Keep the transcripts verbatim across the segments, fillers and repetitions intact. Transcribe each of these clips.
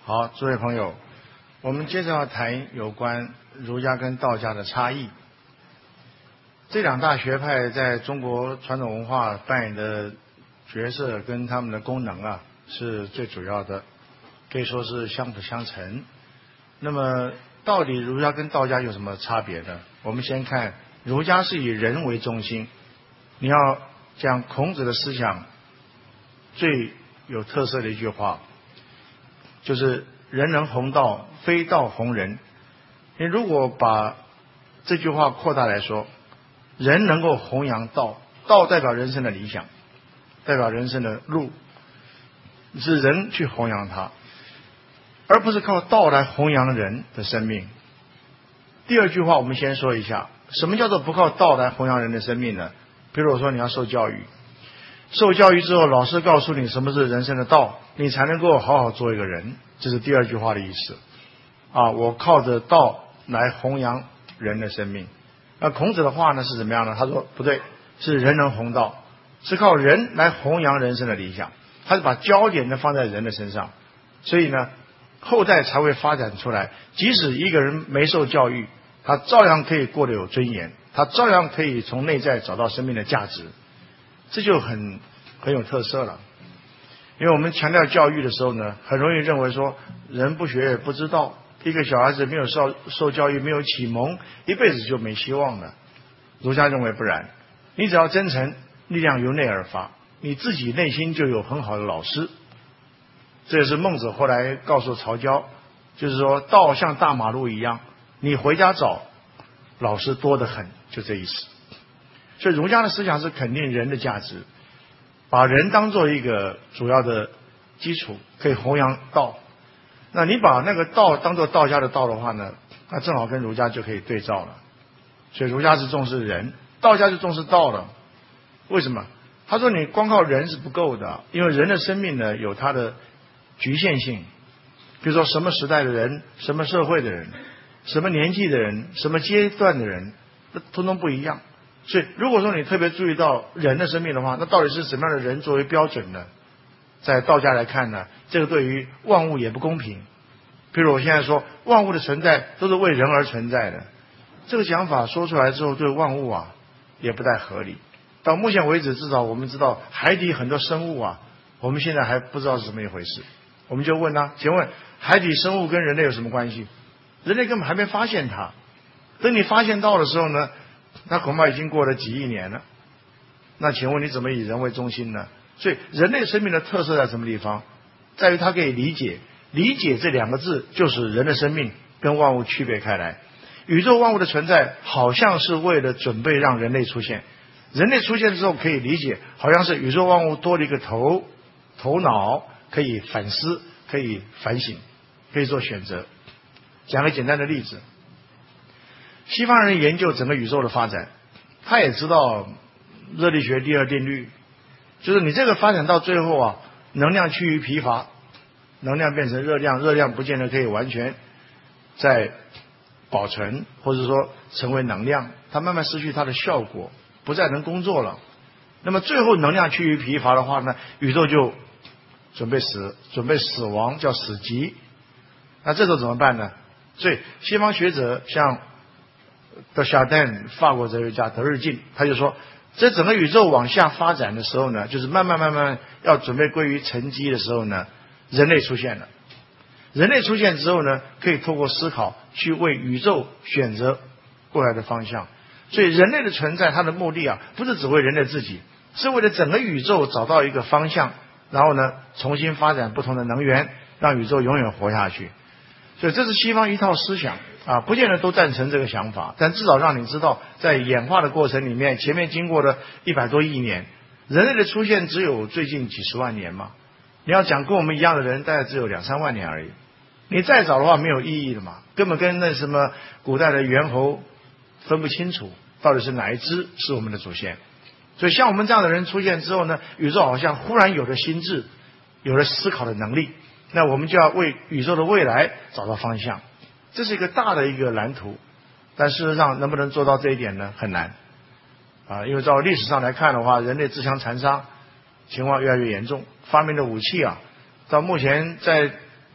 好，诸位朋友，我们接着要谈有关儒家跟道家的差异。这两大学派在中国传统文化扮演的角色跟他们的功能啊，是最主要的，可以说是相辅相成。那么，到底儒家跟道家有什么差别呢？我们先看儒家是以人为中心，你要讲孔子的思想最有特色的一句话，就是人能弘道，非道弘人。你如果把这句话扩大来说，人能够弘扬道，道代表人生的理想，代表人生的路，是人去弘扬它，而不是靠道来弘扬人的生命。第二句话我们先说一下，什么叫做不靠道来弘扬人的生命呢？比如说你要受教育，受教育之后，老师告诉你什么是人生的道，你才能够好好做一个人，这是第二句话的意思啊。我靠着道来弘扬人的生命。那孔子的话呢是怎么样呢？他说不对，是人能弘道，是靠人来弘扬人生的理想，他是把焦点呢放在人的身上，所以呢后代才会发展出来，即使一个人没受教育，他照样可以过得有尊严，他照样可以从内在找到生命的价值，这就很很有特色了。因为我们强调教育的时候呢，很容易认为说人不学也不知道，一个小孩子没有受受教育，没有启蒙，一辈子就没希望了。儒家认为不然，你只要真诚，力量由内而发，你自己内心就有很好的老师。这也是孟子后来告诉曹交，就是说道像大马路一样，你回家找老师多得很，就这意思。所以儒家的思想是肯定人的价值，把人当做一个主要的基础，可以弘扬道。那你把那个道当做道家的道的话呢，那正好跟儒家就可以对照了。所以儒家是重视人，道家是重视道了。为什么？他说你光靠人是不够的，因为人的生命呢有它的局限性。比如说什么时代的人，什么社会的人，什么年纪的人，什么阶段的人，通通不一样。所以如果说你特别注意到人的生命的话，那到底是什么样的人作为标准呢？在道家来看呢，这个对于万物也不公平。比如我现在说万物的存在都是为人而存在的，这个讲法说出来之后，对万物啊也不太合理。到目前为止，至少我们知道海底很多生物啊，我们现在还不知道是怎么一回事。我们就问他，请问海底生物跟人类有什么关系？人类根本还没发现它，等你发现到的时候呢，那恐怕已经过了几亿年了。那请问你怎么以人为中心呢？所以人类生命的特色在什么地方？在于它可以理解，理解这两个字就是人的生命跟万物区别开来。宇宙万物的存在好像是为了准备让人类出现，人类出现之后可以理解，好像是宇宙万物多了一个头头脑，可以反思，可以反省，可以做选择。讲个简单的例子，西方人研究整个宇宙的发展，他也知道热力学第二定律，就是你这个发展到最后啊，能量趋于疲乏，能量变成热量，热量不见得可以完全在保存，或者说成为能量，它慢慢失去它的效果，不再能工作了。那么最后能量趋于疲乏的话呢，宇宙就准备死，准备死亡，叫死寂。那这时候怎么办呢？所以西方学者像德夏丹，法国哲学家德日进，他就说这整个宇宙往下发展的时候呢，就是慢慢慢慢要准备归于沉积的时候呢，人类出现了。人类出现之后呢，可以透过思考去为宇宙选择过来的方向。所以人类的存在，它的目的啊，不是只为人类自己，是为了整个宇宙找到一个方向，然后呢，重新发展不同的能源，让宇宙永远活下去。所以这是西方一套思想啊，不见得都赞成这个想法，但至少让你知道，在演化的过程里面，前面经过了一百多亿年，人类的出现只有最近几十万年嘛。你要讲跟我们一样的人，大概只有两三万年而已。你再早的话没有意义的嘛，根本跟那什么古代的猿猴分不清楚，到底是哪一只是我们的祖先。所以像我们这样的人出现之后呢，宇宙好像忽然有了心智，有了思考的能力，那我们就要为宇宙的未来找到方向。这是一个大的一个蓝图，但事实上能不能做到这一点呢？很难啊，因为照历史上来看的话，人类自相残杀情况越来越严重，发明的武器啊，到目前在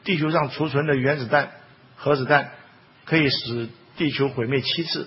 地球上储存的原子弹、核子弹可以使地球毁灭七次，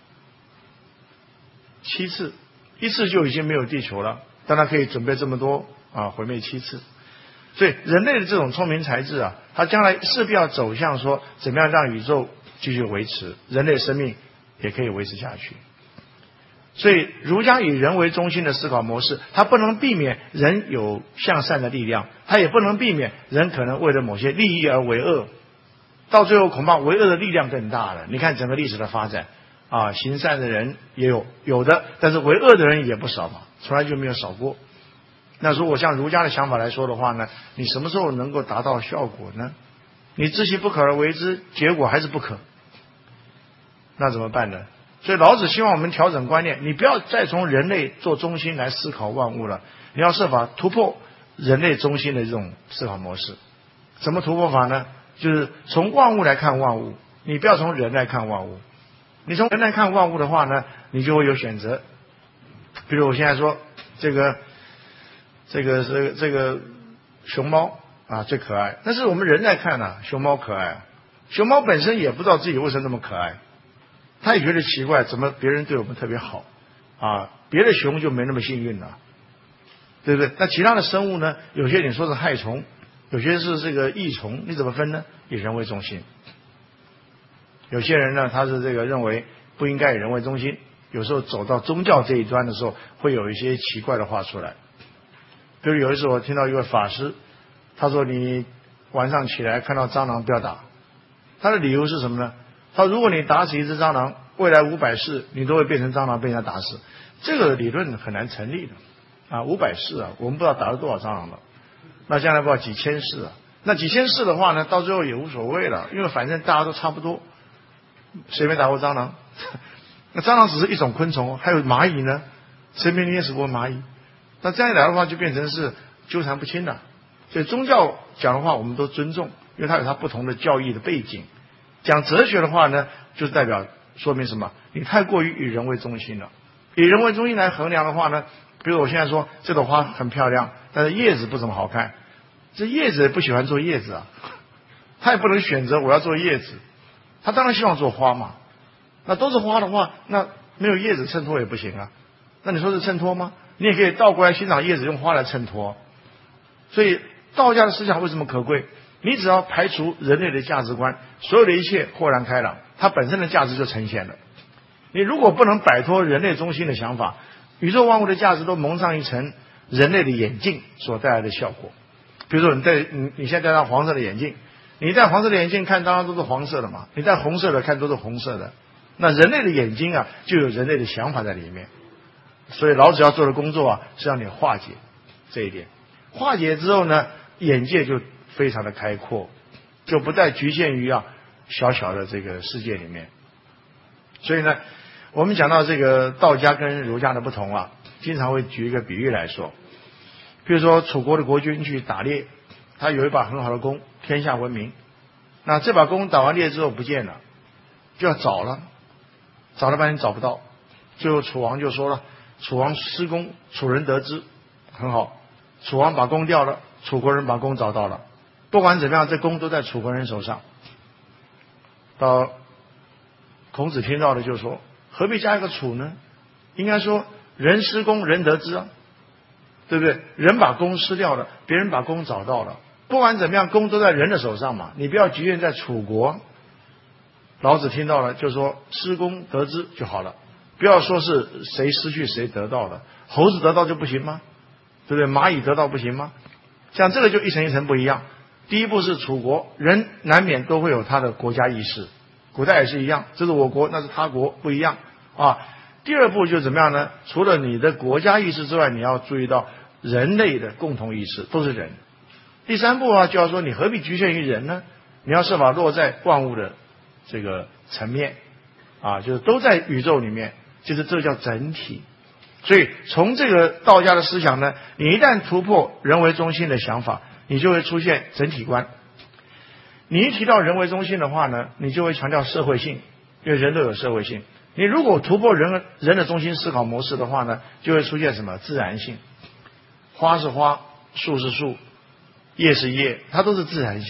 七次，一次就已经没有地球了，但它可以准备这么多啊，毁灭七次。所以人类的这种聪明才智啊，它将来势必要走向说，怎么样让宇宙继续维持，人类生命也可以维持下去。所以儒家以人为中心的思考模式，它不能避免人有向善的力量，它也不能避免人可能为了某些利益而为恶，到最后恐怕为恶的力量更大了。你看整个历史的发展啊，行善的人也有有的，但是为恶的人也不少嘛，从来就没有少过。那如果像儒家的想法来说的话呢，你什么时候能够达到效果呢？你知其不可而为之，结果还是不可，那怎么办呢？所以老子希望我们调整观念，你不要再从人类做中心来思考万物了，你要设法突破人类中心的这种思考模式。怎么突破法呢？就是从万物来看万物，你不要从人来看万物。你从人来看万物的话呢，你就会有选择。比如我现在说这个这个这个这个熊猫啊最可爱，但是我们人来看啊，熊猫可爱，熊猫本身也不知道自己为什么那么可爱，他也觉得奇怪，怎么别人对我们特别好啊？别的熊就没那么幸运了，对不对？那其他的生物呢？有些你说是害虫，有些是这个益虫，你怎么分呢？以人为中心。有些人呢，他是这个认为不应该以人为中心，有时候走到宗教这一端的时候，会有一些奇怪的话出来。比如有一次我听到一位法师，他说你晚上起来看到蟑螂不要打，他的理由是什么呢？他说如果你打死一只蟑螂，未来五百世你都会变成蟑螂被人家打死，这个理论很难成立的啊，五百世啊，我们不知道打了多少蟑螂了，那将来不知道几千世啊，那几千世的话呢，到最后也无所谓了，因为反正大家都差不多，谁没打过蟑螂？那蟑螂只是一种昆虫，还有蚂蚁呢，谁没捏死过蚂蚁？那这样一来的话，就变成是纠缠不清了。所以宗教讲的话，我们都尊重，因为它有它不同的教义的背景。讲哲学的话呢，就是代表说明什么？你太过于以人为中心了。以人为中心来衡量的话呢，比如我现在说这朵花很漂亮，但是叶子不怎么好看，这叶子也不喜欢做叶子啊，他也不能选择我要做叶子，他当然希望做花嘛。那都是花的话，那没有叶子衬托也不行啊。那你说是衬托吗？你也可以倒过来欣赏叶子，用花来衬托。所以道家的思想为什么可贵？你只要排除人类的价值观，所有的一切豁然开朗，它本身的价值就呈现了。你如果不能摆脱人类中心的想法，宇宙万物的价值都蒙上一层人类的眼镜所带来的效果。比如说你戴你你现在戴上黄色的眼镜，你戴黄色的眼镜看当然都是黄色的嘛，你戴红色的看都是红色的。那人类的眼睛啊，就有人类的想法在里面。所以老子要做的工作啊，是让你化解这一点。化解之后呢，眼界就非常的开阔，就不再局限于啊小小的这个世界里面。所以呢，我们讲到这个道家跟儒家的不同啊，经常会举一个比喻来说。比如说楚国的国君去打猎，他有一把很好的弓，天下闻名。那这把弓打完猎之后不见了，就要找了，找了半天找不到。最后楚王就说了，楚王失弓，楚人得之，很好。楚王把弓掉了，楚国人把弓找到了。不管怎么样，这弓都在楚国人手上。到孔子听到的就说，何必加一个楚呢？应该说人失弓人得之啊，对不对？人把弓失掉了，别人把弓找到了。不管怎么样，弓都在人的手上嘛，你不要局限在楚国。老子听到了就说失弓得之就好了，不要说是谁失去谁得到了。猴子得到就不行吗？对不对？蚂蚁得到不行吗？像这个就一层一层不一样。第一步是楚国，人难免都会有他的国家意识，古代也是一样，这是我国，那是他国，不一样啊。第二步就怎么样呢？除了你的国家意识之外，你要注意到人类的共同意识，都是人。第三步啊，就要说你何必局限于人呢？你要设法落在万物的这个层面啊，就是都在宇宙里面，就是这叫整体。所以从这个道家的思想呢，你一旦突破人为中心的想法，你就会出现整体观。你一提到人为中心的话呢，你就会强调社会性，因为人都有社会性。你如果突破人人的中心思考模式的话呢，就会出现什么自然性。花是花，树是树，叶是叶，它都是自然性。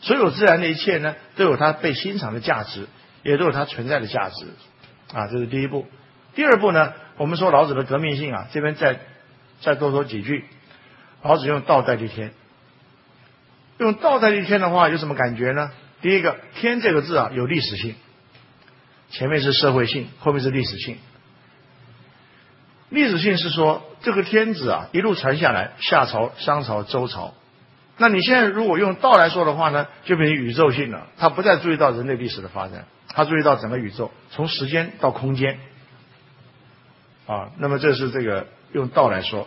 所有自然的一切呢，都有它被欣赏的价值，也都有它存在的价值。啊，这是第一步。第二步呢，我们说老子的革命性啊，这边再再多说几句。老子用道代替天，用道代替天的话，有什么感觉呢？第一个，天这个字啊，有历史性，前面是社会性，后面是历史性。历史性是说，这个天子啊，一路传下来，夏朝、商朝、周朝。那你现在如果用道来说的话呢，就变成宇宙性了。他不再注意到人类历史的发展，他注意到整个宇宙，从时间到空间。啊，那么这是这个用道来说。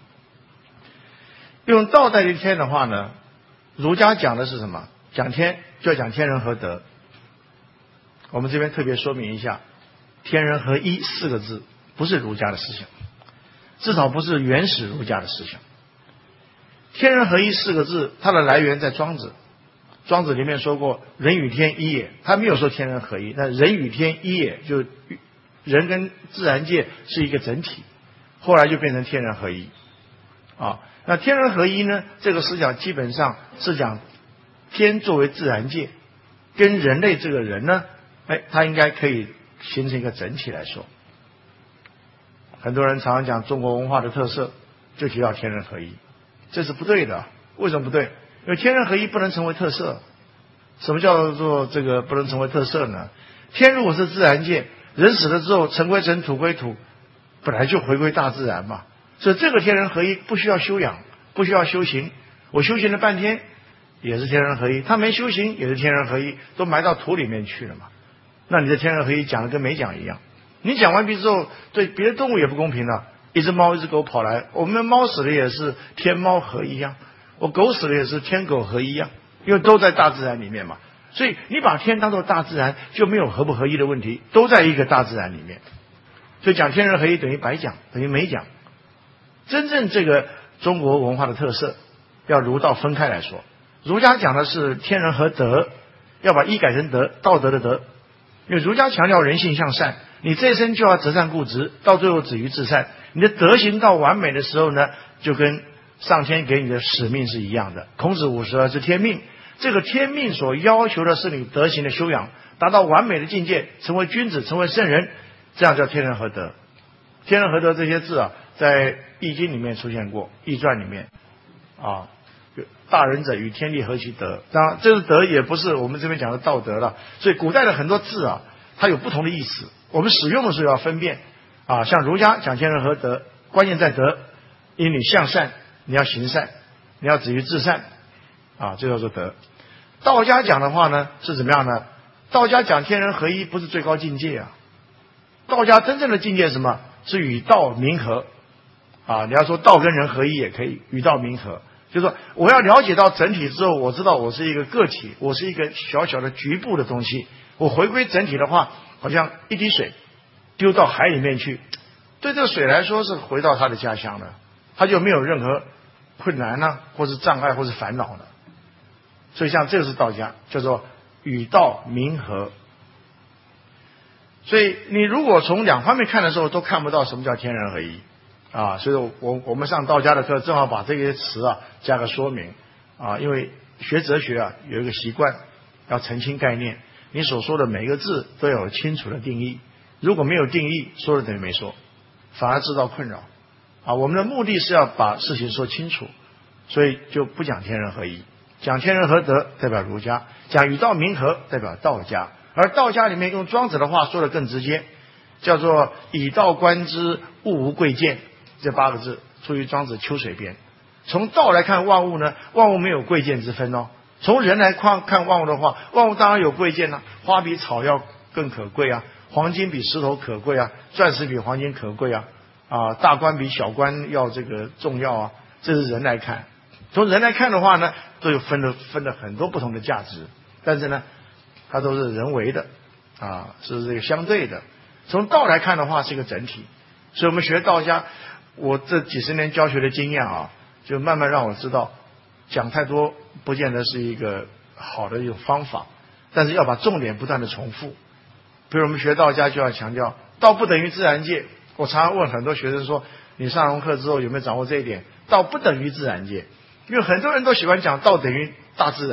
用道代替天的话呢，儒家讲的是什么？讲天就要讲天人合德。我们这边特别说明一下，天人合一四个字不是儒家的思想，至少不是原始儒家的思想。天人合一四个字，它的来源在庄子。庄子里面说过人与天一也，他没有说天人合一，但人与天一也，就人跟自然界是一个整体，后来就变成天人合一。啊，那天人合一呢，这个思想基本上是讲天作为自然界，跟人类这个人呢，哎，它应该可以形成一个整体来说。很多人常常讲中国文化的特色，就提到天人合一，这是不对的。为什么不对？因为天人合一不能成为特色。什么叫做这个不能成为特色呢？天如果是自然界，人死了之后尘归尘，土归土，本来就回归大自然嘛。所以这个天人合一不需要修养，不需要修行。我修行了半天也是天人合一，他没修行也是天人合一，都埋到土里面去了嘛。那你的天人合一讲的跟没讲一样。你讲完毕之后，对别的动物也不公平了。一只猫一只狗跑来，我们猫死了也是天猫合一样，我狗死了也是天狗合一样，因为都在大自然里面嘛。所以你把天当作大自然，就没有合不合一的问题，都在一个大自然里面。所以讲天人合一等于白讲，等于没讲。真正这个中国文化的特色，要儒道分开来说。儒家讲的是天人合德，要把一改成德，道德的德。因为儒家强调人性向善，你这一生就要择善固执，到最后止于至善。你的德行到完美的时候呢，就跟上天给你的使命是一样的。孔子五十而知天命，这个天命所要求的是你德行的修养，达到完美的境界，成为君子，成为圣人，这样叫天人合德。天人合德这些字啊，在易经里面出现过，易传里面啊，大仁者与天地合其德。当然这个德也不是我们这边讲的道德了，所以古代的很多字啊，它有不同的意思，我们使用的时候要分辨啊。像儒家讲天人合德，关键在德，因为你向善，你要行善，你要止于至善啊，这叫做德。道家讲的话呢是怎么样呢？道家讲天人合一不是最高境界啊，道家真正的境界是什么？是与道冥合啊！你要说道跟人合一也可以，与道冥合，就是说我要了解到整体之后，我知道我是一个个体，我是一个小小的局部的东西。我回归整体的话，好像一滴水丢到海里面去，对这个水来说是回到它的家乡了，它就没有任何困难啊，或是障碍，或是烦恼了。所以像这个是道家，叫做与道冥合。所以你如果从两方面看的时候，都看不到什么叫天人合一啊。所以我我们上道家的课，正好把这些词啊加个说明啊。因为学哲学啊有一个习惯，要澄清概念，你所说的每个字都要有清楚的定义。如果没有定义，说了等于没说，反而制造困扰啊。我们的目的是要把事情说清楚，所以就不讲天人合一，讲天人合德代表儒家，讲与道冥合代表道家。而道家里面用庄子的话说的更直接，叫做以道观之，物无贵贱。这八个字出于庄子秋水篇。从道来看万物呢，万物没有贵贱之分哦。从人来看看万物的话，万物当然有贵贱啊，花比草要更可贵啊，黄金比石头可贵啊，钻石比黄金可贵啊，啊，大官比小官要这个重要啊。这是人来看，从人来看的话呢，都有分了分了很多不同的价值，但是呢它都是人为的啊，是这个相对的。从道来看的话是一个整体，所以我们学道家，我这几十年教学的经验啊，就慢慢让我知道，讲太多不见得是一个好的一种方法，但是要把重点不断的重复。比如我们学道家就要强调，道不等于自然界。我常常问很多学生说，你上完课之后有没有掌握这一点？道不等于自然界，因为很多人都喜欢讲道等于大自然。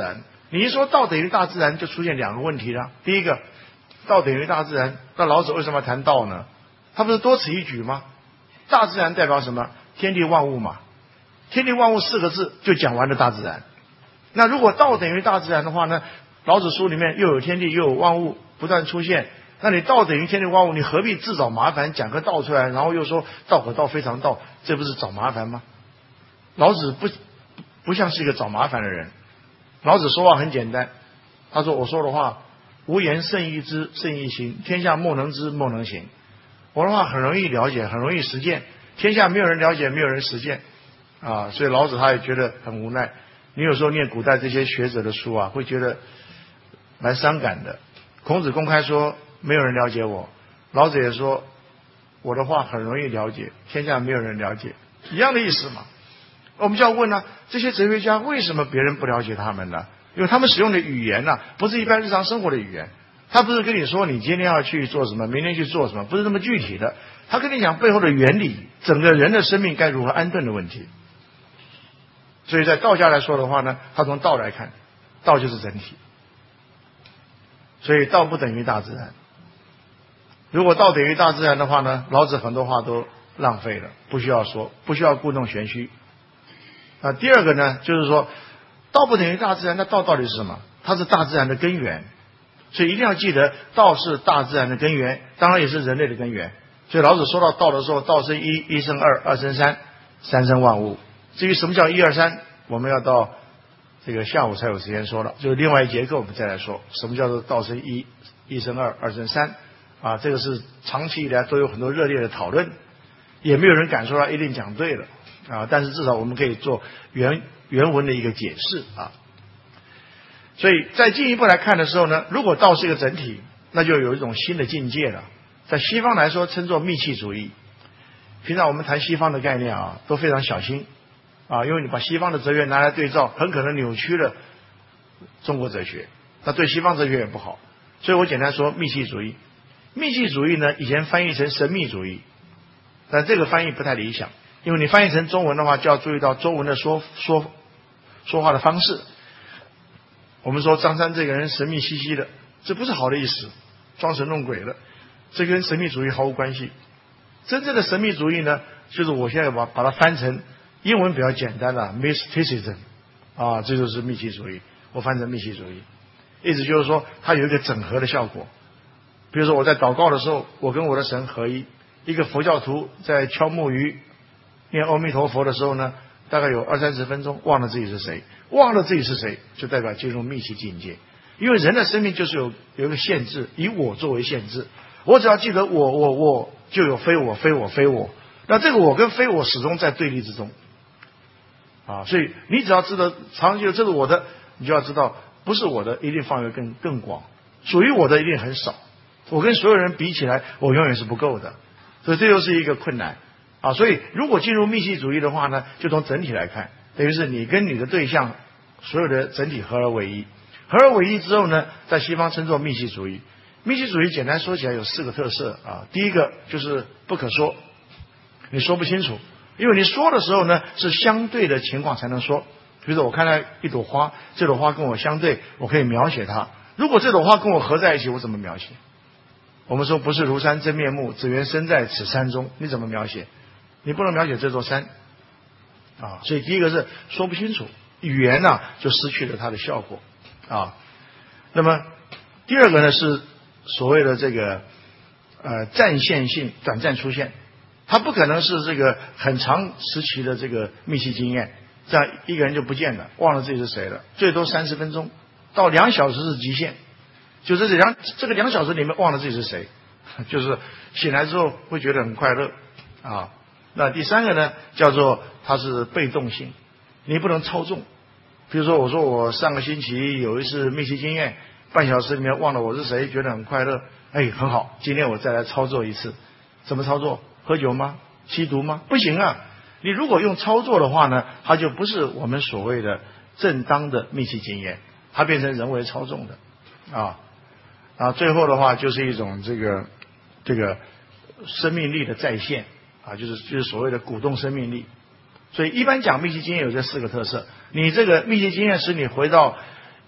你一说道等于大自然，就出现两个问题了。第一个，道等于大自然，那老子为什么要谈道呢？他不是多此一举吗？大自然代表什么？天地万物嘛。天地万物四个字就讲完了大自然。那如果道等于大自然的话呢，老子书里面又有天地又有万物不断出现，那你道等于天地万物，你何必自找麻烦讲个道出来，然后又说道可道非常道，这不是找麻烦吗？老子不不像是一个找麻烦的人。老子说话很简单，他说我说的话无言胜义之，胜义行，天下莫能知，莫能行。我的话很容易了解，很容易实践，天下没有人了解，没有人实践啊，所以老子他也觉得很无奈。你有时候念古代这些学者的书啊，会觉得蛮伤感的。孔子公开说没有人了解我，老子也说我的话很容易了解，天下没有人了解，一样的意思嘛。我们就要问呢、啊，这些哲学家为什么别人不了解他们呢？因为他们使用的语言呢、啊，不是一般日常生活的语言。他不是跟你说你今天要去做什么，明天去做什么，不是那么具体的。他跟你讲背后的原理，整个人的生命该如何安顿的问题。所以在道家来说的话呢，他从道来看，道就是整体。所以道不等于大自然。如果道等于大自然的话呢，老子很多话都浪费了，不需要说，不需要故弄玄虚。啊，第二个呢，就是说，道不等于大自然，那道到底是什么？它是大自然的根源，所以一定要记得，道是大自然的根源，当然也是人类的根源。所以老子说到道的时候，道生一，一生二，二生三，三生万物。至于什么叫一二三，我们要到这个下午才有时间说了，就是另外一节课我们再来说，什么叫做道生一，一生二，二生三啊，这个是长期以来都有很多热烈的讨论，也没有人敢说他一定讲对了。啊，但是至少我们可以做原原文的一个解释啊。所以再进一步来看的时候呢，如果道是一个整体，那就有一种新的境界了。在西方来说称作密契主义。平常我们谈西方的概念啊，都非常小心啊，因为你把西方的哲学拿来对照，很可能扭曲了中国哲学，那对西方哲学也不好。所以我简单说密契主义。密契主义呢，以前翻译成神秘主义，但这个翻译不太理想。因为你翻译成中文的话，就要注意到中文的说说说话的方式。我们说张三这个人神秘兮兮的，这不是好的意思，装神弄鬼了，这跟神秘主义毫无关系。真正的神秘主义呢，就是我现在把把它翻成英文比较简单的 mysticism 啊，这就是密契主义。我翻成密契主义，意思就是说它有一个整合的效果。比如说我在祷告的时候，我跟我的神合一。一个佛教徒在敲木鱼念阿弥陀佛的时候呢，大概有二三十分钟忘了自己是谁，忘了自己是谁，就代表进入密契境界。因为人的生命就是有有一个限制，以我作为限制。我只要记得我我我，就有非我非我非我。那这个我跟非我始终在对立之中啊，所以你只要知道长期这是我的，你就要知道不是我的一定范围更更广，属于我的一定很少。我跟所有人比起来，我永远是不够的，所以这就是一个困难。啊，所以如果进入密契主义的话呢，就从整体来看，等于是你跟你的对象所有的整体合而为一，合而为一之后呢，在西方称作密契主义。密契主义简单说起来有四个特色啊，第一个就是不可说，你说不清楚，因为你说的时候呢是相对的情况才能说。比如说我看到一朵花，这朵花跟我相对，我可以描写它。如果这朵花跟我合在一起，我怎么描写？我们说不是庐山真面目，只缘身在此山中，你怎么描写？你不能描写这座山啊，所以第一个是说不清楚，语言呢、啊、就失去了它的效果啊。那么第二个呢是所谓的这个呃暂现性，短暂出现，它不可能是这个很长时期的这个密契经验，这样一个人就不见了，忘了自己是谁了，最多三十分钟到两小时是极限，就是这两这个两小时里面忘了自己是谁，就是醒来之后会觉得很快乐啊。那第三个呢，叫做它是被动性，你不能操纵。比如说，我说我上个星期有一次密契经验，半小时里面忘了我是谁，觉得很快乐，哎，很好，今天我再来操作一次。怎么操作？喝酒吗？吸毒吗？不行啊！你如果用操作的话呢，它就不是我们所谓的正当的密契经验，它变成人为操纵的啊啊！最后的话就是一种这个这个生命力的再现。啊，就是就是所谓的鼓动生命力，所以一般讲密契经验有这四个特色。你这个密契经验使你回到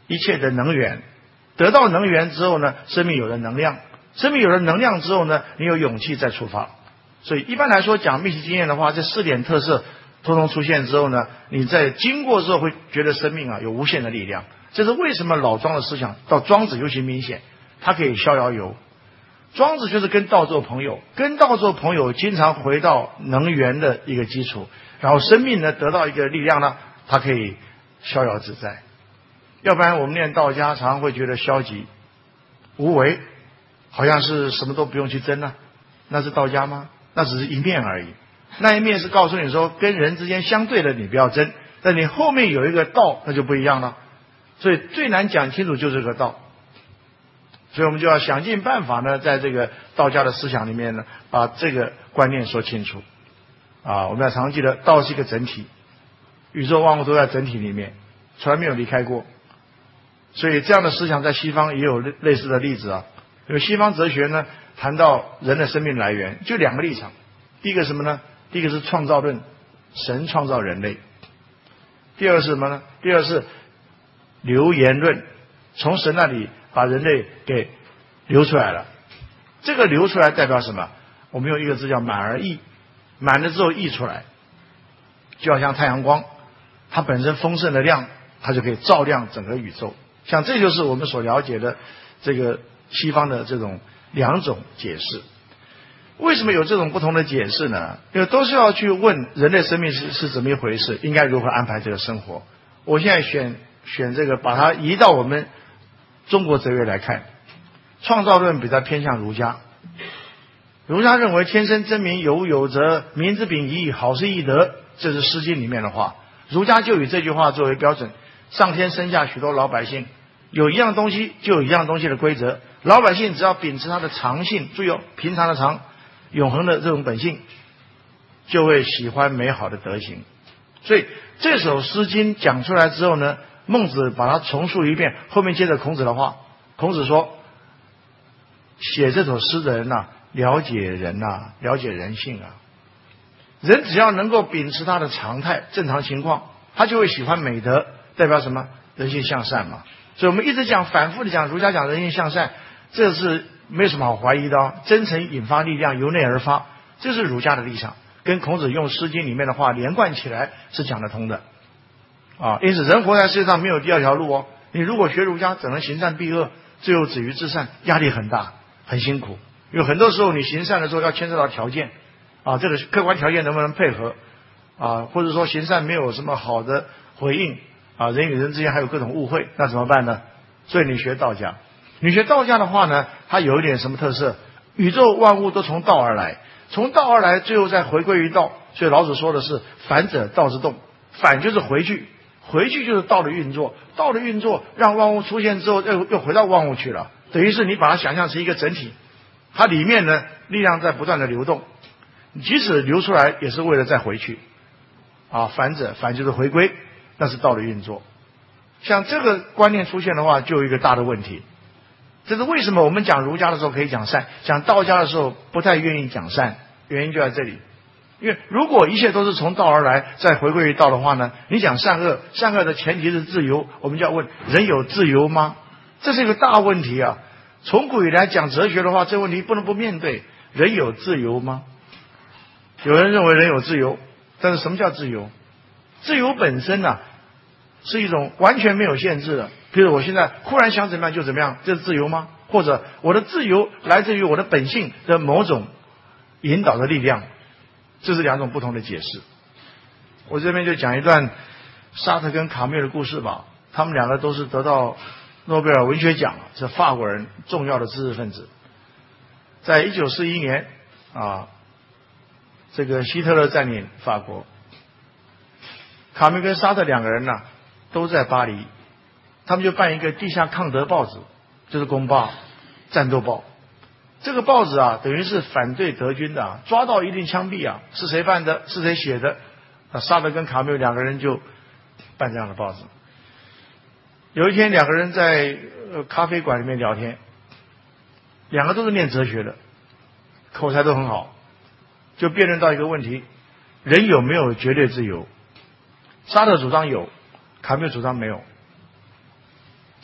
一切的能源。得到能源之后呢，生命有了能量，生命有了能量之后呢，你有勇气再出发。所以一般来说讲密集经验的话，这四点特色通通出现之后呢，你在经过之后会觉得生命啊有无限的力量。这是为什么老庄的思想到庄子尤其明显，他可以逍遥游。庄子就是跟道做朋友，跟道做朋友经常回到能源的一个基础，然后生命呢得到一个力量呢，他可以逍遥自在。要不然我们念道家常常会觉得消极无为，好像是什么都不用去争啊，那是道家吗？那只是一面而已。那一面是告诉你说跟人之间相对的你不要争，但你后面有一个道那就不一样了。所以最难讲清楚就是这个道，所以我们就要想尽办法呢，在这个道家的思想里面呢，把这个观念说清楚啊。我们要常记得道是一个整体，宇宙万物都在整体里面，从来没有离开过。所以这样的思想在西方也有类似的例子啊。因为西方哲学呢谈到人的生命来源就两个立场，第一个什么呢？第一个是创造论，神创造人类。第二是什么呢？第二是流言论，从神那里把人类给流出来了。这个流出来代表什么？我们用一个字叫满而溢，满了之后溢出来，就好像太阳光，它本身丰盛的量，它就可以照亮整个宇宙。像这就是我们所了解的这个西方的这种两种解释。为什么有这种不同的解释呢？因为都是要去问人类生命是是怎么一回事，应该如何安排这个生活。我现在选选这个，把它移到我们中国哲学来看，创造论比较偏向儒家。儒家认为天生真民，有物有则，民之秉仪，好是易得，这是《诗经》里面的话。儒家就以这句话作为标准，上天生下许多老百姓，有一样东西就有一样东西的规则，老百姓只要秉持他的常性，注意哦，平常的常，永恒的这种本性，就会喜欢美好的德行。所以这首诗经讲出来之后呢，孟子把它重述一遍，后面接着孔子的话。孔子说，写这首诗的人啊，了解人啊，了解人性啊。人只要能够秉持他的常态正常情况，他就会喜欢美德，代表什么？人性向善嘛。所以我们一直讲，反复的讲，儒家讲人性向善，这是没有什么好怀疑的哦。真诚引发力量，由内而发，这是儒家的立场，跟孔子用《诗经》里面的话连贯起来是讲得通的啊。因此人活在世界上没有第二条路哦。你如果学儒家，只能行善避恶，最后止于至善，压力很大，很辛苦。因为很多时候你行善的时候要牵涉到条件啊，这个客观条件能不能配合啊，或者说行善没有什么好的回应啊，人与人之间还有各种误会，那怎么办呢？所以你学道家，你学道家的话呢，它有一点什么特色？宇宙万物都从道而来，从道而来，最后再回归于道。所以老子说的是反者道之动，反就是回去，回去就是道的运作，道的运作让万物出现之后又又回到万物去了，等于是你把它想象成一个整体，它里面呢力量在不断的流动，即使流出来也是为了再回去啊。反者，反就是回归，那是道的运作。像这个观念出现的话，就有一个大的问题。这是为什么我们讲儒家的时候可以讲善，讲道家的时候不太愿意讲善，原因就在这里。因为如果一切都是从道而来，再回归于道的话呢，你讲善恶，善恶的前提是自由，我们就要问，人有自由吗？这是一个大问题啊。从古以来讲哲学的话，这个问题不能不面对，人有自由吗？有人认为人有自由，但是什么叫自由？自由本身呢、啊，是一种完全没有限制的。比如我现在忽然想怎么样就怎么样，这是自由吗？或者我的自由来自于我的本性的某种引导的力量，这是两种不同的解释。我这边就讲一段沙特跟卡缪的故事吧。他们两个都是得到诺贝尔文学奖，是法国人，重要的知识分子。在一九四一年啊，这个希特勒占领法国，卡缪跟沙特两个人呢、啊、都在巴黎，他们就办一个地下抗德报纸，就是公报，战斗报。这个报纸啊，等于是反对德军的、啊，抓到一定枪毙啊，是谁办的？是谁写的？啊，沙特跟卡缪两个人就办这样的报纸。有一天，两个人在呃咖啡馆里面聊天，两个都是念哲学的，口才都很好，就辩论到一个问题：人有没有绝对自由？沙特主张有，卡缪主张没有。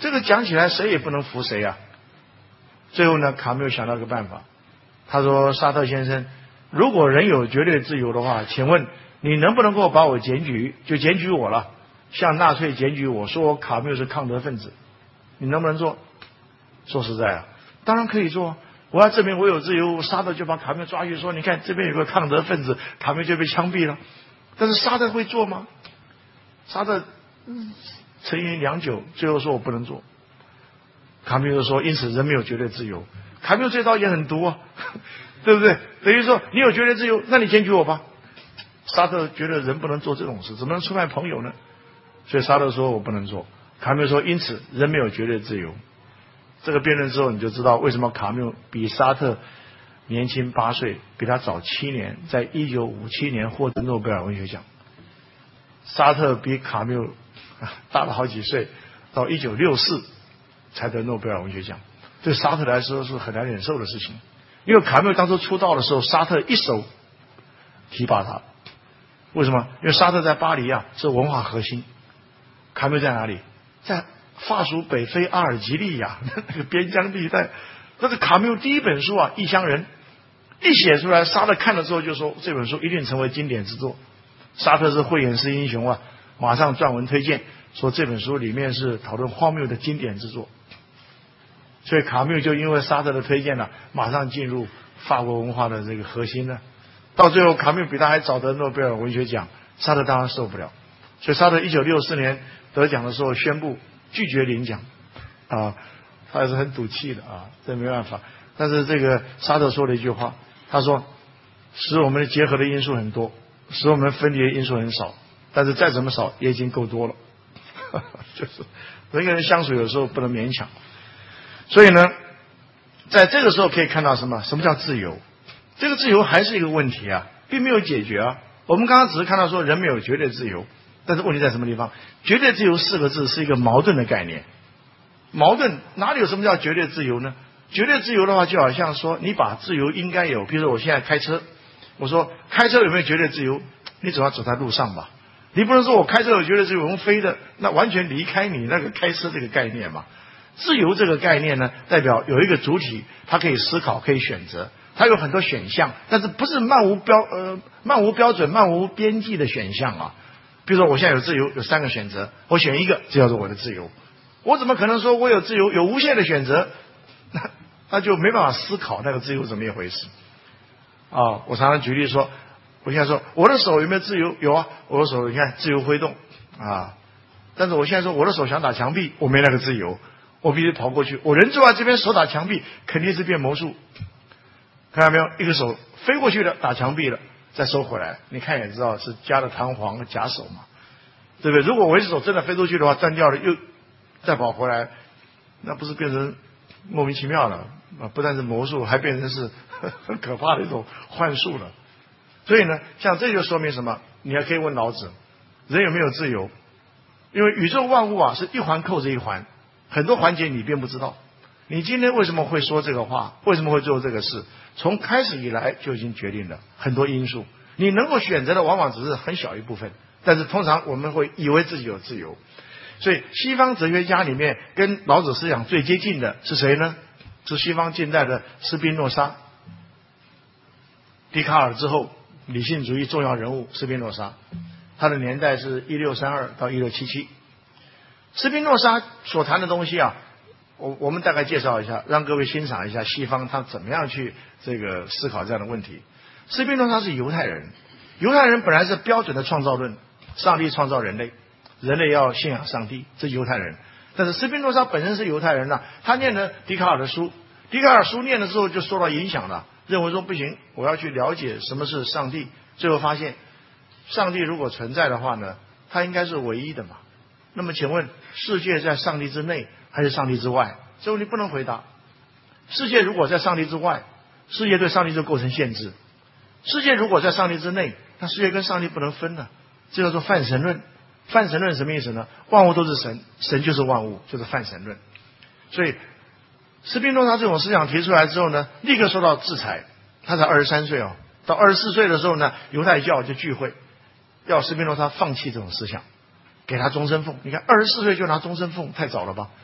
这个讲起来谁也不能服谁啊。最后呢，卡缪想到一个办法，他说：“沙特先生，如果人有绝对自由的话，请问你能不能够把我检举，就检举我了，向纳粹检举我说我卡缪是抗德分子，你能不能做？”说实在啊，当然可以做。我要证明我有自由，沙特就把卡缪抓去说：“你看这边有个抗德分子，卡缪就被枪毙了。”但是沙特会做吗？沙特沉吟良久，最后说我不能做。卡缪就说：“因此人没有绝对自由。”卡缪这招也很毒啊，对不对？等于说你有绝对自由，那你检举我吧。沙特觉得人不能做这种事，怎么能出卖朋友呢？所以沙特说我不能做。卡缪说：“因此人没有绝对自由。”这个辩论之后，你就知道为什么卡缪比沙特年轻八岁，比他早七年，在一九五七年获得诺贝尔文学奖。沙特比卡缪大了好几岁，到一九六四才得诺贝尔文学奖，对沙特来说是很难忍受的事情。因为卡缪当初出道的时候，沙特一手提拔他。为什么？因为沙特在巴黎啊是文化核心，卡缪在哪里？在法属北非阿尔及利亚那个边疆地带。那个卡缪第一本书啊《异乡人》一写出来，沙特看了之后就说这本书一定成为经典之作。沙特是慧眼识英雄啊，马上撰文推荐，说这本书里面是讨论荒谬的经典之作。所以卡缪就因为沙特的推荐呢、啊，马上进入法国文化的这个核心呢。到最后卡缪比他还早得诺贝尔文学奖，沙特当然受不了。所以沙特一九六四年得奖的时候宣布拒绝领奖啊，他还是很赌气的啊，这没办法。但是这个沙特说了一句话，他说：“使我们结合的因素很多，使我们分离的因素很少，但是再怎么少也已经够多了。”就是人跟人相处有时候不能勉强。所以呢，在这个时候可以看到什么？什么叫自由？这个自由还是一个问题啊，并没有解决啊。我们刚刚只是看到说人没有绝对自由，但是问题在什么地方？绝对自由四个字是一个矛盾的概念。矛盾哪里有什么叫绝对自由呢？绝对自由的话，就好像说你把自由应该有，比如说我现在开车，我说开车有没有绝对自由？你总要走在路上吧，你不能说我开车有绝对自由，我用飞的，那完全离开你那个开车这个概念嘛。自由这个概念呢，代表有一个主体，它可以思考，可以选择，它有很多选项，但是不是漫无标呃漫无标准、漫无边际的选项啊。比如说我现在有自由，有三个选择，我选一个，这叫做我的自由。我怎么可能说我有自由，有无限的选择？那那就没办法思考那个自由怎么一回事啊。我常常举例说，我现在说我的手有没有自由？有啊，我的手你看自由挥动啊。但是我现在说我的手想打墙壁，我没那个自由。我必须跑过去，我人坐在这边手打墙壁，肯定是变魔术。看到没有？一个手飞过去了，打墙壁了，再收回来，你看也知道是加了弹簧假手嘛，对不对？如果我一只手真的飞出去的话，断掉了又再跑回来，那不是变成莫名其妙了啊？不但是魔术，还变成是很可怕的一种幻术了。所以呢，像这就说明什么？你还可以问老子，人有没有自由？因为宇宙万物啊是一环扣着一环。很多环节你并不知道，你今天为什么会说这个话，为什么会做这个事，从开始以来就已经决定了很多因素。你能够选择的往往只是很小一部分，但是通常我们会以为自己有自由。所以西方哲学家里面跟老子思想最接近的是谁呢？是西方近代的斯宾诺莎。笛卡尔之后理性主义重要人物斯宾诺莎，他的年代是一六三二到一六七七。斯宾诺莎所谈的东西啊，我我们大概介绍一下，让各位欣赏一下西方他怎么样去这个思考这样的问题。斯宾诺莎是犹太人，犹太人本来是标准的创造论，上帝创造人类，人类要信仰上帝，这是犹太人。但是斯宾诺莎本身是犹太人呐、啊，他念了笛卡尔的书，笛卡尔书念了之后就受到影响了，认为说不行，我要去了解什么是上帝。最后发现，上帝如果存在的话呢，他应该是唯一的嘛。那么请问，世界在上帝之内还是上帝之外？这问题不能回答。世界如果在上帝之外，世界对上帝就构成限制；世界如果在上帝之内，那世界跟上帝不能分了，这叫做泛神论。泛神论什么意思呢？万物都是神，神就是万物，就是泛神论。所以斯宾诺莎这种思想提出来之后呢，立刻受到制裁。他才二十三岁哦，到二十四岁的时候呢，犹太教就聚会，要斯宾诺莎放弃这种思想。给他终身俸，你看二十四岁就拿终身俸，太早了吧？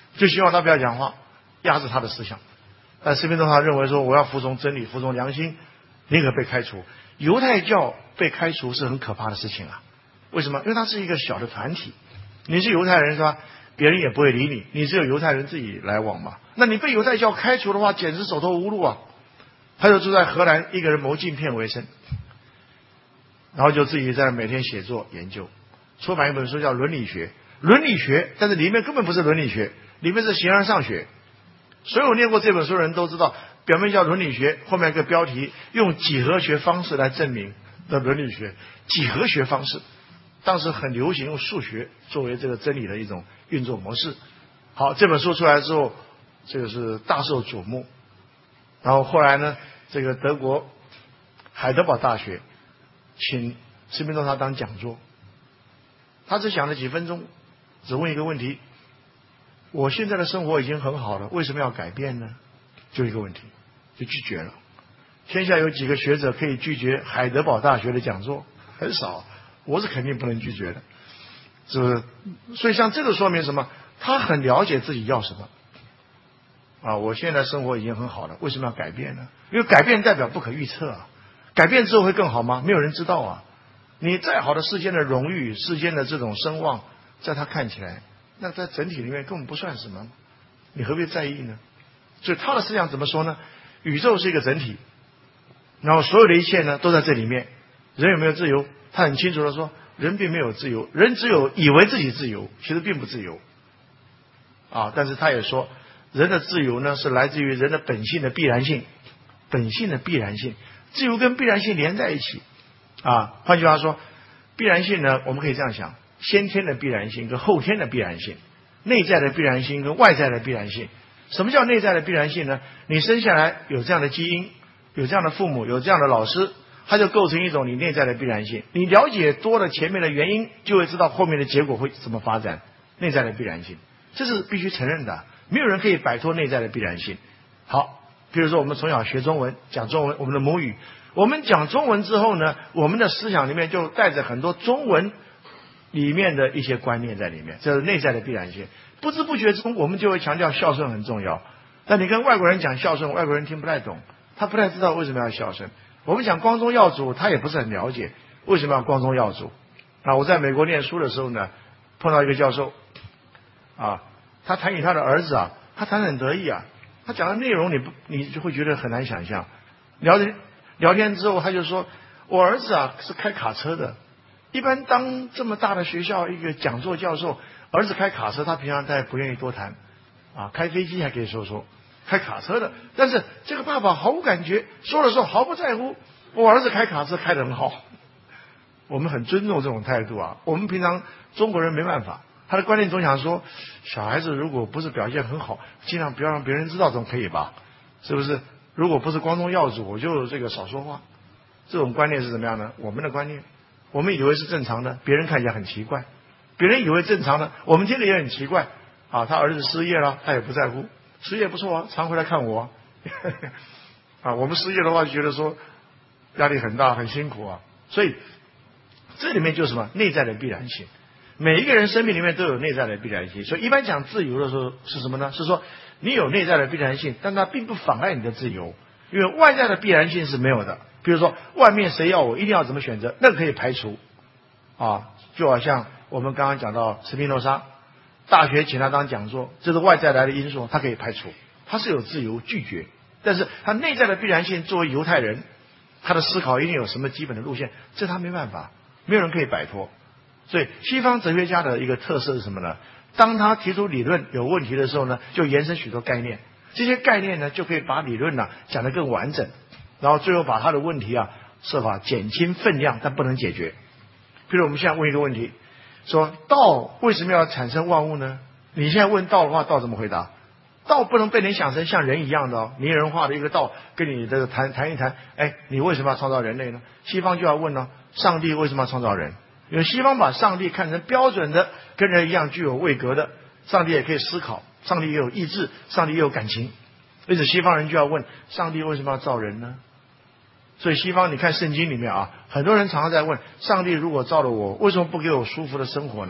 就希望他不要讲话，压制他的思想。但斯宾诺莎认为说，我要服从真理，服从良心，宁可被开除。犹太教被开除是很可怕的事情啊！为什么？因为它是一个小的团体，你是犹太人是吧？别人也不会理你，你只有犹太人自己来往嘛。那你被犹太教开除的话，简直走投无路啊！他就住在荷兰，一个人谋镜片为生，然后就自己在每天写作研究，出版一本书叫《伦理学》。伦理学，但是里面根本不是伦理学，里面是形而上学。所有念过这本书的人都知道，表面叫伦理学，后面一个标题用几何学方式来证明的伦理学，几何学方式。当时很流行用数学作为这个真理的一种运作模式。好，这本书出来之后，这个是大受瞩目。然后后来呢，这个德国海德堡大学请斯宾诺莎当讲座，他只讲了几分钟，只问一个问题：我现在的生活已经很好了，为什么要改变呢？就一个问题，就拒绝了。天下有几个学者可以拒绝海德堡大学的讲座？很少，我是肯定不能拒绝的，是不是？所以像这个说明什么？他很了解自己要什么啊！我现在生活已经很好了，为什么要改变呢？因为改变代表不可预测啊！改变之后会更好吗？没有人知道啊！你再好的世间的荣誉、世间的这种声望，在他看起来，那在整体里面根本不算什么，你何必在意呢？所以他的思想怎么说呢？宇宙是一个整体，然后所有的一切呢都在这里面。人有没有自由？他很清楚的说，人并没有自由，人只有以为自己自由，其实并不自由啊！但是他也说，人的自由呢是来自于人的本性的必然性，本性的必然性，自由跟必然性连在一起啊。换句话说，必然性呢，我们可以这样想：先天的必然性跟后天的必然性，内在的必然性跟外在的必然性。什么叫内在的必然性呢？你生下来有这样的基因，有这样的父母，有这样的老师，它就构成一种你内在的必然性。你了解多了前面的原因，就会知道后面的结果会怎么发展。内在的必然性，这是必须承认的，没有人可以摆脱内在的必然性。好，比如说我们从小学中文，讲中文，我们的母语，我们讲中文之后呢，我们的思想里面就带着很多中文里面的一些观念在里面，这是内在的必然性。不知不觉中，我们就会强调孝顺很重要。但你跟外国人讲孝顺，外国人听不太懂，他不太知道为什么要孝顺。我们讲光宗耀祖，他也不是很了解为什么要光宗耀祖。啊，我在美国念书的时候呢，碰到一个教授，啊，他谈起他的儿子啊，他谈得很得意啊，他讲的内容你不你就会觉得很难想象。聊天聊天之后，他就说，我儿子啊是开卡车的。一般当这么大的学校一个讲座教授，儿子开卡车，他平常他也不愿意多谈啊，开飞机还可以说说，开卡车的，但是这个爸爸毫无感觉，说的时候毫不在乎。我儿子开卡车开得很好，我们很尊重这种态度啊。我们平常中国人没办法，他的观念总想说，小孩子如果不是表现很好，尽量不要让别人知道，总可以吧？是不是？如果不是光宗耀祖，我就这个少说话。这种观念是怎么样呢？我们的观念，我们以为是正常的，别人看起来很奇怪；别人以为正常的，我们听了也很奇怪。啊，他儿子失业了，他也不在乎，失业不错啊，常回来看我啊。啊，我们失业的话就觉得说压力很大，很辛苦啊。所以这里面就是什么？内在的必然性。每一个人生命里面都有内在的必然性。所以一般讲自由的时候是什么呢？是说你有内在的必然性，但它并不妨碍你的自由，因为外在的必然性是没有的。比如说外面谁要我一定要怎么选择，那个可以排除啊。就好像我们刚刚讲到斯宾诺莎，大学请他当讲座，这是外在来的因素，他可以排除，他是有自由拒绝。但是他内在的必然性，作为犹太人，他的思考一定有什么基本的路线，这他没办法，没有人可以摆脱。所以西方哲学家的一个特色是什么呢？当他提出理论有问题的时候呢，就延伸许多概念，这些概念呢就可以把理论呢讲得更完整，然后最后把他的问题啊设法减轻分量，但不能解决。比如我们现在问一个问题，说道为什么要产生万物呢？你现在问道的话，道怎么回答？道不能被你想成像人一样的哦，拟人化的一个道，跟你这个谈谈一谈，哎，你为什么要创造人类呢？西方就要问呢，上帝为什么要创造人？因为西方把上帝看成标准的，跟人一样具有位格的，上帝也可以思考，上帝也有意志，上帝也有感情，因此西方人就要问，上帝为什么要造人呢？所以西方你看圣经里面啊，很多人常常在问，上帝如果造了我，为什么不给我舒服的生活呢？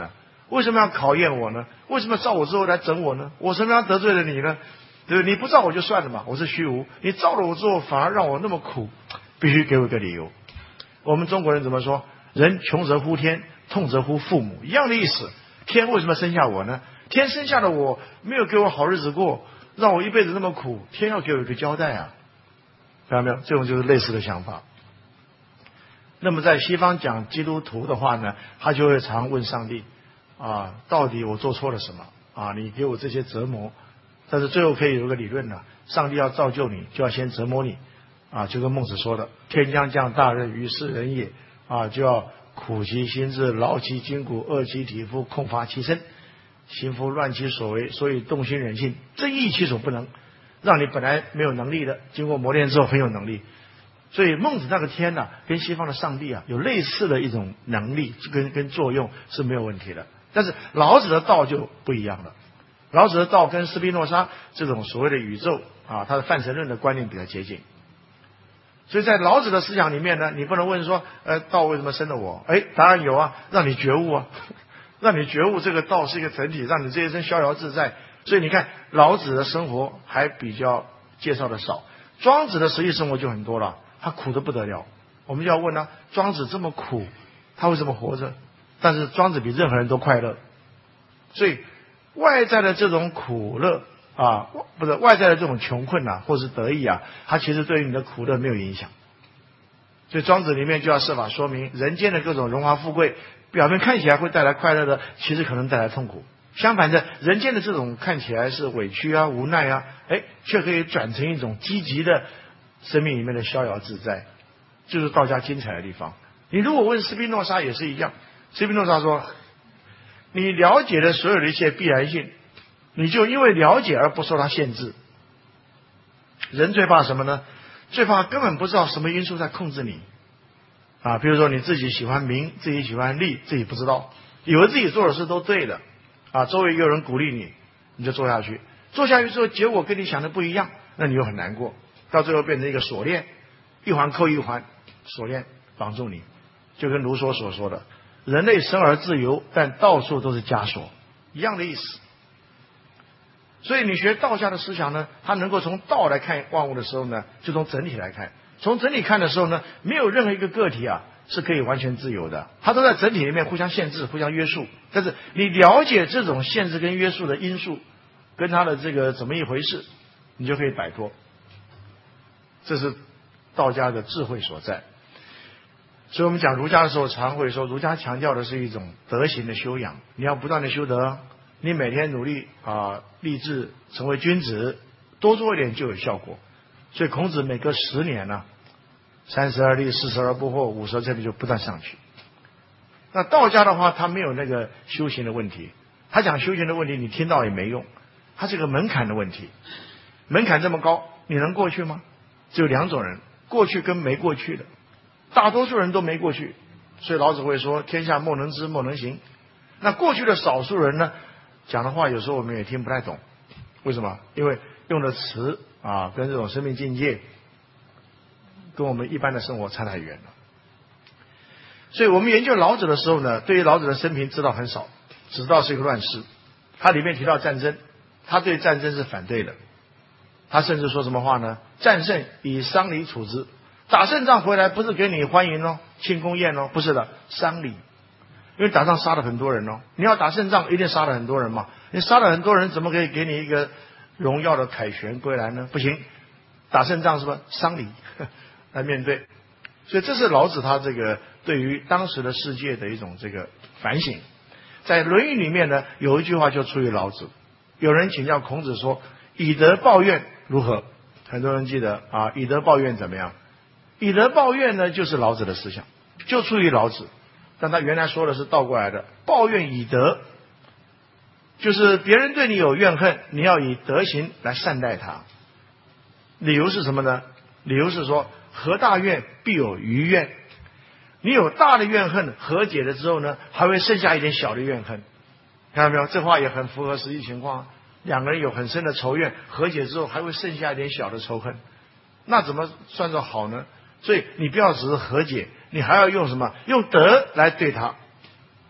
为什么要考验我呢？为什么造我之后来整我呢？我什么样得罪了你呢？对不对？你不造我就算了嘛，我是虚无。你造了我之后，反而让我那么苦，必须给我一个理由。我们中国人怎么说？人穷则呼天，痛则呼父母，一样的意思。天为什么生下我呢？天生下了我，没有给我好日子过，让我一辈子那么苦，天要给我一个交代啊！看到没有？这种就是类似的想法。那么在西方讲基督徒的话呢，他就会常问上帝啊，到底我做错了什么啊？你给我这些折磨，但是最后可以有个理论呢，上帝要造就你，就要先折磨你啊，就跟孟子说的，天将降大任于斯人也啊，就要苦其心志，劳其筋骨，饿其体肤，空乏其身，行夫乱其所为，所以动心忍性，正义其所不能，让你本来没有能力的，经过磨练之后很有能力。所以孟子那个天呢、啊，跟西方的上帝啊有类似的一种能力跟跟作用是没有问题的。但是老子的道就不一样了，老子的道跟斯宾诺莎这种所谓的宇宙啊，他的泛神论的观念比较接近。所以在老子的思想里面呢，你不能问说，呃，道为什么生了我？哎，答案有啊，让你觉悟啊，让你觉悟这个道是一个整体，让你这一生逍遥自在。所以你看，老子的生活还比较介绍的少，庄子的实际生活就很多了。他苦得不得了，我们就要问他，庄子这么苦，他为什么活着？但是庄子比任何人都快乐，所以外在的这种苦乐啊，不是外在的这种穷困啊，或是得意啊，它其实对于你的苦乐没有影响。所以庄子里面就要设法说明，人间的各种荣华富贵，表面看起来会带来快乐的，其实可能带来痛苦。相反的，人间的这种看起来是委屈啊、无奈啊，哎，却可以转成一种积极的生命里面的逍遥自在，就是道家精彩的地方。你如果问斯宾诺莎也是一样，斯宾诺莎说，你了解了所有的一切必然性，你就因为了解而不受它限制。人最怕什么呢？最怕根本不知道什么因素在控制你啊！比如说你自己喜欢名，自己喜欢利，自己不知道，以为自己做的事都对的啊，周围有人鼓励你，你就做下去，做下去之后结果跟你想的不一样，那你又很难过，到最后变成一个锁链，一环扣一环，锁链绑住你。就跟卢梭所说的，人类生而自由，但到处都是枷锁，一样的意思。所以你学道家的思想呢，它能够从道来看万物的时候呢，就从整体来看。从整体看的时候呢，没有任何一个个体啊是可以完全自由的，它都在整体里面互相限制、互相约束。但是你了解这种限制跟约束的因素，跟它的这个怎么一回事，你就可以摆脱。这是道家的智慧所在。所以我们讲儒家的时候，常会说儒家强调的是一种德行的修养，你要不断的修德，你每天努力啊，立志成为君子，多做一点就有效果。所以孔子每隔十年呢、啊，三十而立，四十而不惑，五十而这里就不断上去。那道家的话，他没有那个修行的问题，他讲修行的问题，你听到也没用，他是个门槛的问题，门槛这么高，你能过去吗？只有两种人，过去跟没过去的。大多数人都没过去，所以老子会说天下莫能知莫能行。那过去的少数人呢，讲的话有时候我们也听不太懂，为什么？因为用的词啊跟这种生命境界跟我们一般的生活差太远了。所以我们研究老子的时候呢，对于老子的生平知道很少，只知道是一个乱世。他里面提到战争，他对战争是反对的，他甚至说什么话呢？战胜以丧礼处之，打胜仗回来不是给你欢迎哦，庆功宴哦，不是的，丧礼。因为打仗杀了很多人哦，你要打胜仗一定杀了很多人嘛，你杀了很多人怎么可以给你一个荣耀的凯旋归来呢？不行，打胜仗是吧？丧礼来面对。所以这是老子他这个对于当时的世界的一种这个反省。在《论语》里面呢，有一句话就出于老子，有人请教孔子说，以德报怨如何？很多人记得啊，以德报怨怎么样？以德报怨呢，就是老子的思想，就出于老子，但他原来说的是倒过来的，报怨以德，就是别人对你有怨恨，你要以德行来善待他。理由是什么呢？理由是说，和大怨必有余怨，你有大的怨恨，和解了之后呢，还会剩下一点小的怨恨。看到没有？这话也很符合实际情况，两个人有很深的仇怨，和解之后还会剩下一点小的仇恨，那怎么算作好呢？所以你不要只是和解，你还要用什么？用德来对他。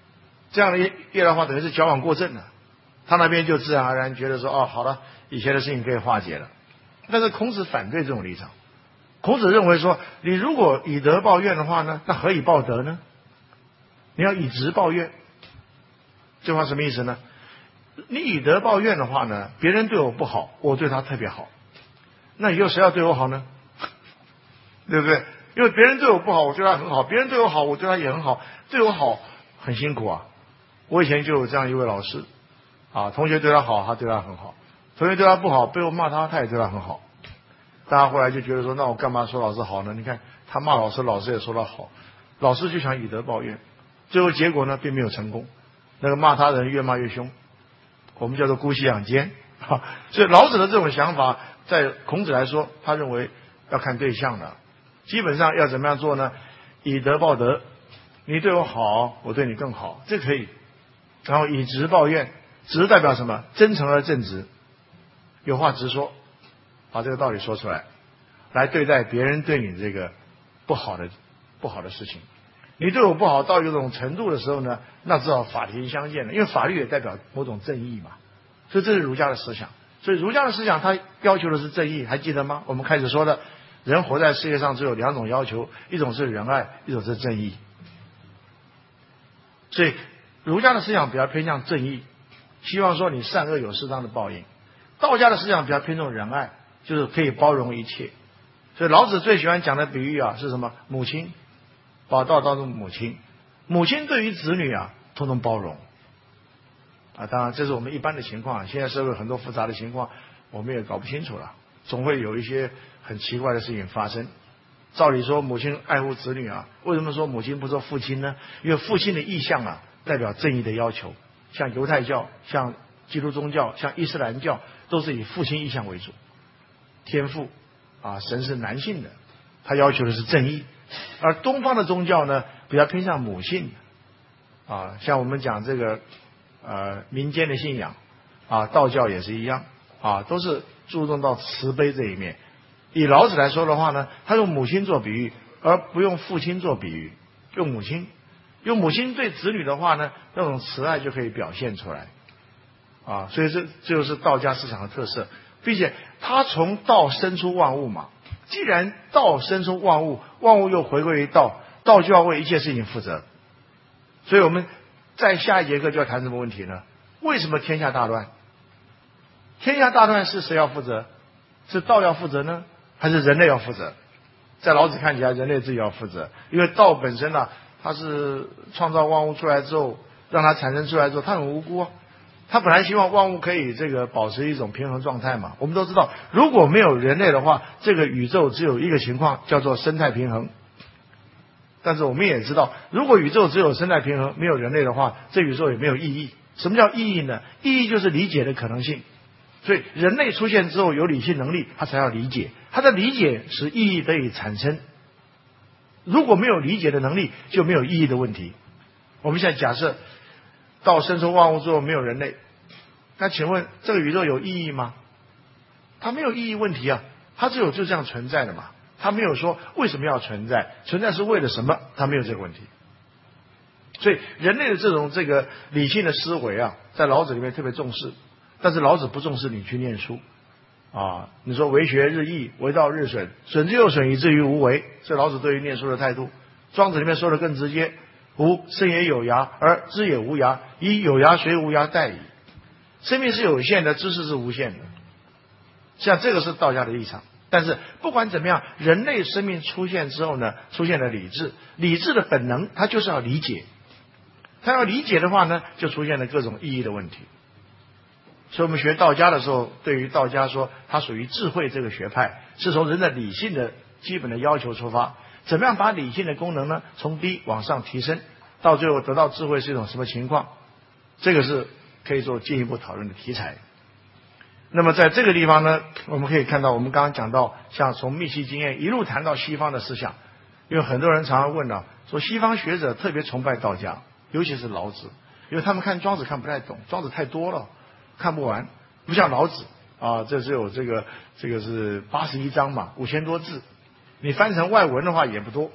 这样的业的话，等于是矫枉过正了。他那边就自然而然觉得说，哦，好了，以前的事情可以化解了。但是孔子反对这种立场。孔子认为说，你如果以德报怨的话呢，那何以报德呢？你要以直报怨。这话什么意思呢？你以德报怨的话呢，别人对我不好，我对他特别好，那以后谁要对我好呢？对不对？因为别人对我不好，我对他很好；别人对我好，我对他也很好。对我好很辛苦啊。我以前就有这样一位老师啊，同学对他好，他对他很好；同学对他不好，背后骂他，他也对他很好。大家后来就觉得说，那我干嘛说老师好呢？你看他骂老师，老师也说他好，老师就想以德报怨，最后结果呢并没有成功。那个骂他的人越骂越凶，我们叫做姑息养奸。所以老子的这种想法，在孔子来说，他认为要看对象的，基本上要怎么样做呢？以德报德，你对我好，我对你更好，这可以。然后以直报怨，直代表什么？真诚而正直，有话直说，把这个道理说出来，来对待别人对你这个不好的不好的事情。你对我不好到一种程度的时候呢，那只好法庭相见了，因为法律也代表某种正义嘛。所以这是儒家的思想。所以儒家的思想，它要求的是正义，还记得吗？我们开始说的，人活在世界上只有两种要求，一种是仁爱，一种是正义。所以儒家的思想比较偏向正义，希望说你善恶有适当的报应。道家的思想比较偏重仁爱，就是可以包容一切。所以老子最喜欢讲的比喻啊是什么？母亲，把道当作母亲，母亲对于子女啊通通包容啊。当然这是我们一般的情况，现在社会很多复杂的情况我们也搞不清楚了，总会有一些很奇怪的事情发生。照理说母亲爱护子女啊，为什么说母亲不说父亲呢？因为父亲的意象啊代表正义的要求，像犹太教、像基督宗教、像伊斯兰教都是以父亲意象为主。天父啊，神是男性的，他要求的是正义。而东方的宗教呢比较偏向母性啊，像我们讲这个呃民间的信仰啊，道教也是一样啊，都是注重到慈悲这一面。以老子来说的话呢，他用母亲做比喻，而不用父亲做比喻，用母亲，用母亲对子女的话呢，那种慈爱就可以表现出来啊。所以这这就是道家思想的特色，并且他从道生出万物嘛。既然道生出万物，万物又回归于道，道就要为一切事情负责。所以我们在下一节课就要谈什么问题呢？为什么天下大乱？天下大乱是谁要负责？是道要负责呢，还是人类要负责？在老子看起来，人类自己要负责，因为道本身啊，它是创造万物出来之后，让它产生出来之后，它很无辜啊。他本来希望万物可以这个保持一种平衡状态嘛。我们都知道，如果没有人类的话，这个宇宙只有一个情况，叫做生态平衡。但是我们也知道，如果宇宙只有生态平衡，没有人类的话，这宇宙也没有意义。什么叫意义呢？意义就是理解的可能性。所以人类出现之后有理性能力，他才要理解，他的理解使意义得以产生。如果没有理解的能力，就没有意义的问题。我们现在假设道生出万物之后没有人类，那请问这个宇宙有意义吗？它没有意义问题啊，它只有就这样存在的嘛。它没有说为什么要存在，存在是为了什么，它没有这个问题。所以人类的这种这个理性的思维啊，在老子里面特别重视，但是老子不重视你去念书啊。你说为学日益，为道日损，损之又损，以至于无为。这老子对于念书的态度。庄子里面说的更直接，吾生也有涯，而知也无涯，以有涯随无涯殆矣。生命是有限的，知识是无限的。像这个是道家的立场。但是不管怎么样，人类生命出现之后呢，出现了理智，理智的本能它就是要理解，它要理解的话呢，就出现了各种意义的问题。所以我们学道家的时候，对于道家说它属于智慧这个学派，是从人的理性的基本的要求出发，怎么样把理性的功能呢从低往上提升，到最后得到智慧是一种什么情况，这个是可以做进一步讨论的题材。那么在这个地方呢，我们可以看到我们刚刚讲到，像从密西经验一路谈到西方的思想。因为很多人常常问啊，说西方学者特别崇拜道家，尤其是老子，因为他们看庄子看不太懂，庄子太多了看不完，不像老子啊，这只有这个这个是八十一章嘛，五千多字，你翻成外文的话也不多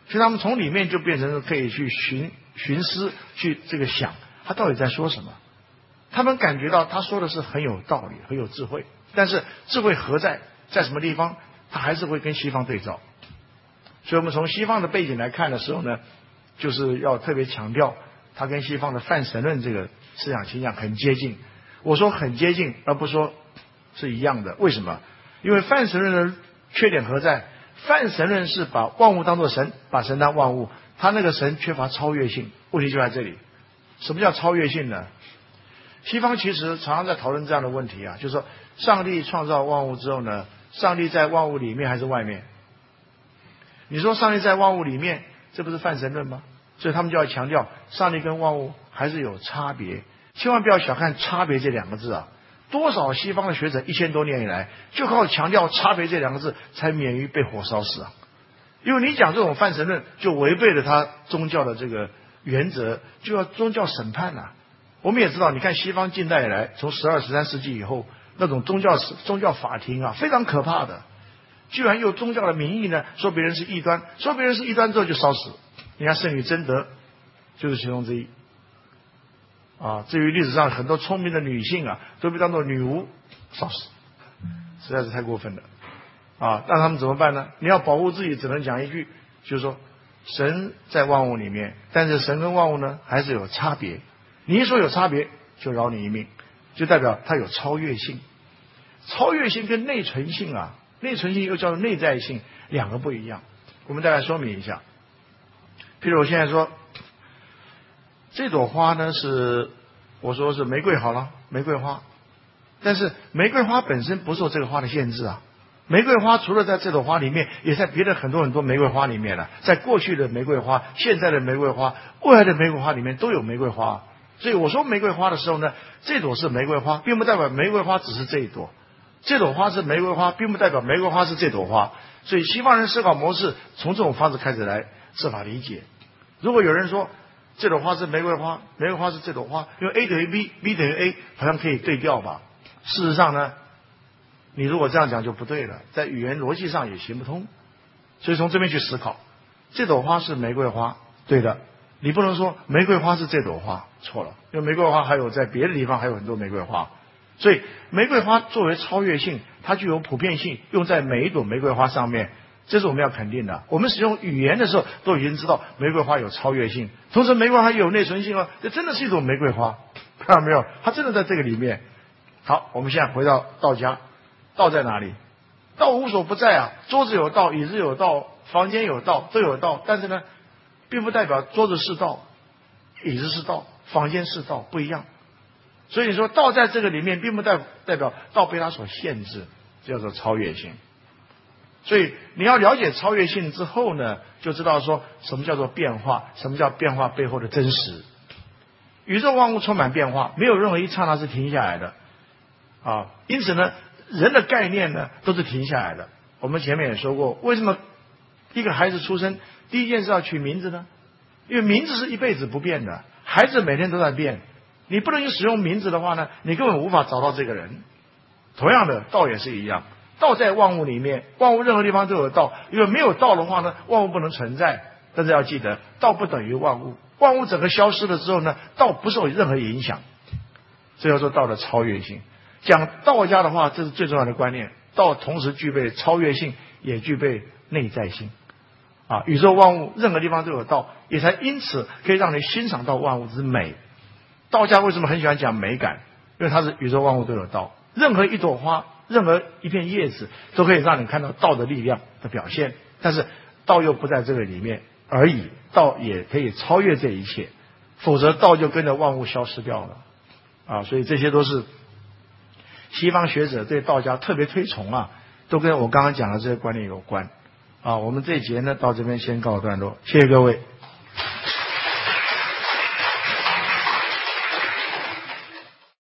所以他们从里面就变成可以去寻寻思，去这个想他到底在说什么。他们感觉到他说的是很有道理，很有智慧，但是智慧何在，在什么地方，他还是会跟西方对照。所以我们从西方的背景来看的时候呢，就是要特别强调他跟西方的泛神论这个思想倾向很接近。我说很接近，而不是说是一样的。为什么？因为泛神论的缺点何在？泛神论是把万物当作神，把神当万物，他那个神缺乏超越性。问题就在这里。什么叫超越性呢？西方其实常常在讨论这样的问题啊，就是说上帝创造万物之后呢，上帝在万物里面还是外面？你说上帝在万物里面，这不是泛神论吗？所以他们就要强调上帝跟万物还是有差别，千万不要小看差别这两个字啊！多少西方的学者一千多年以来就靠强调差别这两个字才免于被火烧死啊！因为你讲这种泛神论就违背了他宗教的这个原则，就要宗教审判啊！我们也知道，你看西方近代以来，从十二、十三世纪以后，那种宗教宗教法庭啊，非常可怕的。居然用宗教的名义呢，说别人是异端，说别人是异端之后就烧死。你看圣女贞德就是其中之一。啊，至于历史上很多聪明的女性啊，都被当作女巫烧死，实在是太过分了。啊，让他们怎么办呢？你要保护自己，只能讲一句，就是说，神在万物里面，但是神跟万物呢还是有差别。你一说有差别，就饶你一命，就代表它有超越性。超越性跟内存性啊，内存性又叫做内在性，两个不一样。我们大概说明一下。譬如我现在说，这朵花呢是，我说是玫瑰好了，玫瑰花，但是玫瑰花本身不受这个花的限制啊。玫瑰花除了在这朵花里面，也在别的很多很多玫瑰花里面了。在过去的玫瑰花、现在的玫瑰花、未来的玫瑰花里面都有玫瑰花。所以我说玫瑰花的时候呢，这朵是玫瑰花，并不代表玫瑰花只是这一朵。这朵花是玫瑰花，并不代表玫瑰花是这朵花。所以西方人思考模式从这种方式开始来设法理解。如果有人说这朵花是玫瑰花，玫瑰花是这朵花，因为 A 等于 B，B 等于 A， 好像可以对调吧？事实上呢，你如果这样讲就不对了，在语言逻辑上也行不通。所以从这边去思考，这朵花是玫瑰花，对的。你不能说玫瑰花是这朵花，错了，因为玫瑰花还有在别的地方还有很多玫瑰花。所以玫瑰花作为超越性，它具有普遍性，用在每一朵玫瑰花上面，这是我们要肯定的。我们使用语言的时候都已经知道玫瑰花有超越性，同时玫瑰花也有内存性哦，这真的是一朵玫瑰花，看到没有？它真的在这个里面。好，我们现在回到道家，道在哪里？道无所不在啊，桌子有道，椅子有道，房间有道，都有道，但是呢，并不代表桌子是道，椅子是道，房间是道，不一样。所以你说道在这个里面，并不代代表道被它所限制，叫做超越性。所以你要了解超越性之后呢，就知道说什么叫做变化，什么叫变化背后的真实。宇宙万物充满变化，没有任何一刹那是停下来的啊。因此呢，人的概念呢都是停下来的。我们前面也说过，为什么一个孩子出生第一件事要取名字呢？因为名字是一辈子不变的，孩子每天都在变。你不能使用名字的话呢，你根本无法找到这个人。同样的，道也是一样，道在万物里面，万物任何地方都有道，因为没有道的话呢，万物不能存在。但是要记得，道不等于万物，万物整个消失了之后呢，道不受任何影响。这叫做道的超越性。讲道家的话，这是最重要的观念，道同时具备超越性，也具备内在性。啊，宇宙万物任何地方都有道，也才因此可以让你欣赏到万物之美。道家为什么很喜欢讲美感？因为它是宇宙万物都有道，任何一朵花，任何一片叶子，都可以让你看到道的力量的表现。但是道又不在这个里面而已，道也可以超越这一切，否则道就跟着万物消失掉了。啊，所以这些都是西方学者对道家特别推崇啊，都跟我刚刚讲的这些观念有关。啊，我们这一节呢到这边先告一段落，谢谢各位。